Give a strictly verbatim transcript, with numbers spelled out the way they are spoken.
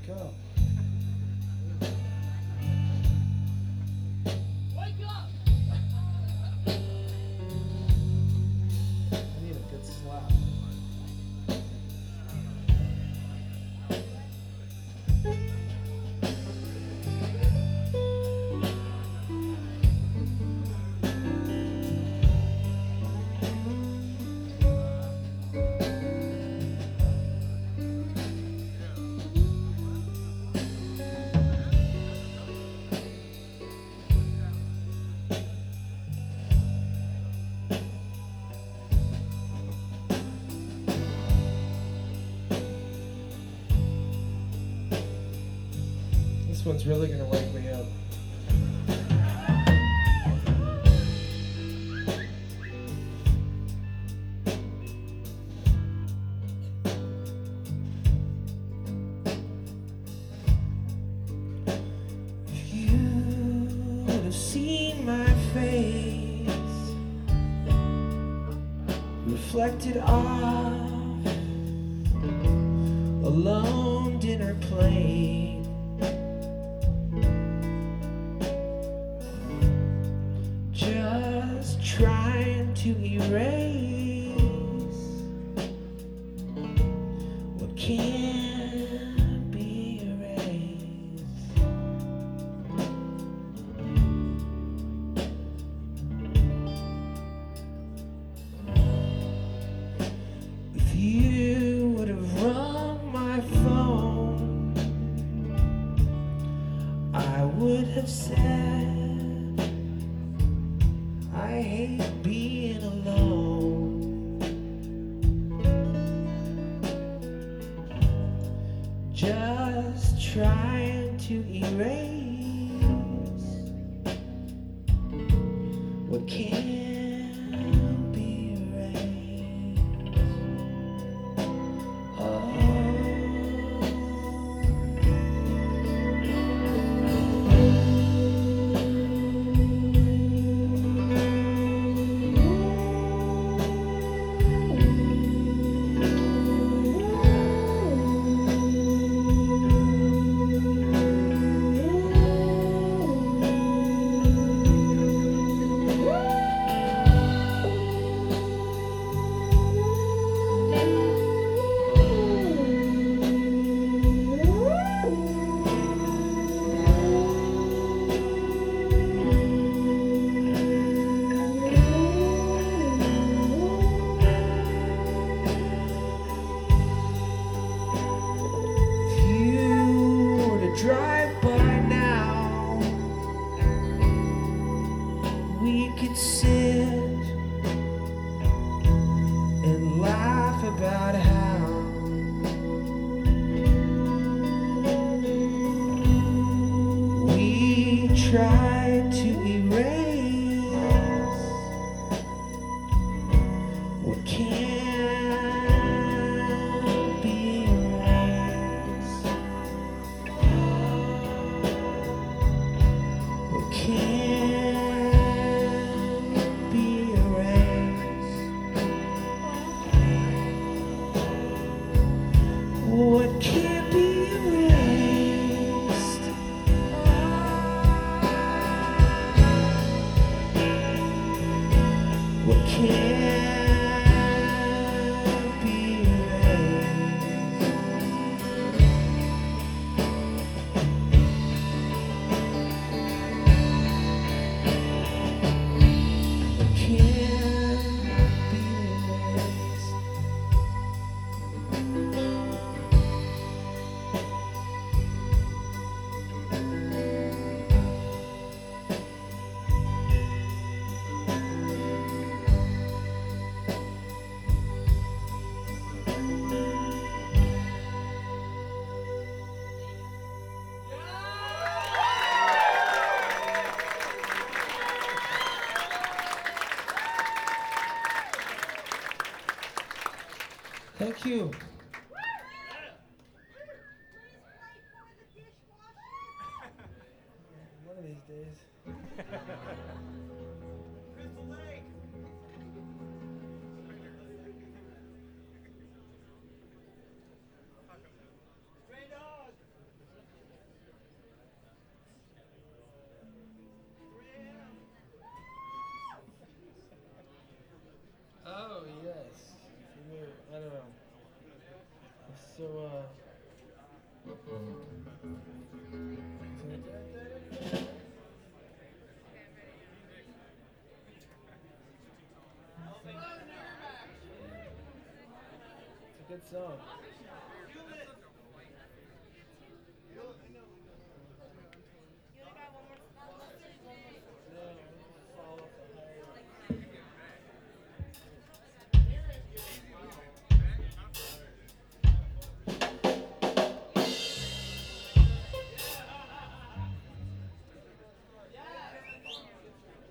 wake up. Wake up! I need a good slap. This one's really gonna wake me up. If you would have seen my face reflected off a lone dinner plate, just trying to erase what can't be erased. If you would have rung my phone, I would have said, I hate being alone. Just trying to erase what can't be erased. Oh. Drive by now, we could sit and laugh about how we tried to erase what can't be erased. Can't be erased. What can't be erased? What can't be erased? Thank you. One of these days. Crystal Lake! Stray dog! I don't know. It's so, uh... It's a good song.